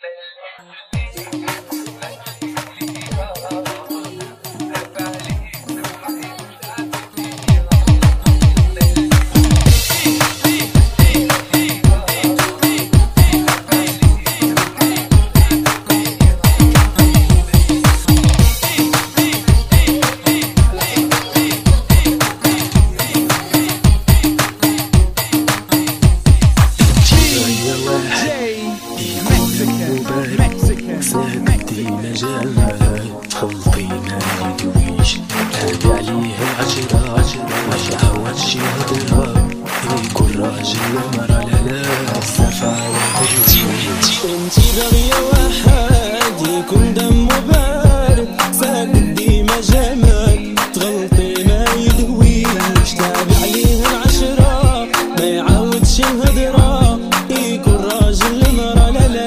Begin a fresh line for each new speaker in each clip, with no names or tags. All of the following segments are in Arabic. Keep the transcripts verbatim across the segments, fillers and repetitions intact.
سهدتي مجال خلطي ما يدويش هادي عليه العشرة عشرة وشي هدرة يكون راجل ومرا لا السفاوة انتي باغية واحد يكون دمه بارد سهدتي ما جمال تغلطي ما يدويش تابع عليه العشرة ما يعاودش الهدرة يكون راجل ومرا لا لا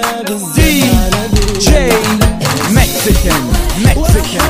Mexican, Mexican,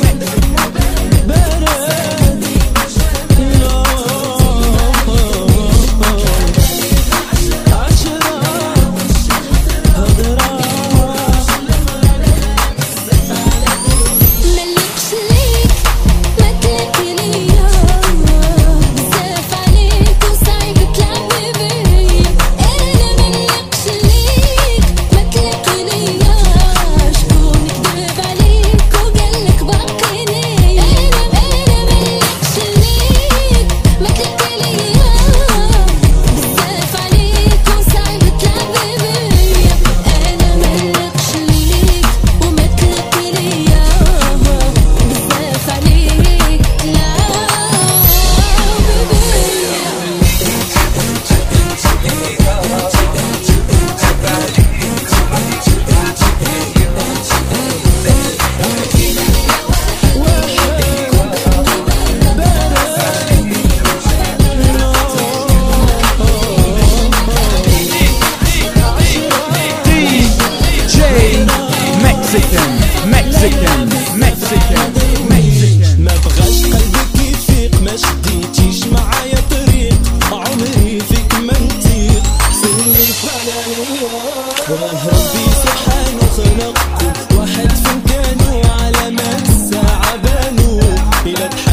Mexican, Mexican, Mexican.
ما بغاش قلبك يفيق ما شديتيش معايا طريق عمري فيك ما نطيق سني الفلانية ربي سبحانه خلقكم واحد في مكانه على ما الساعة بانوا إلى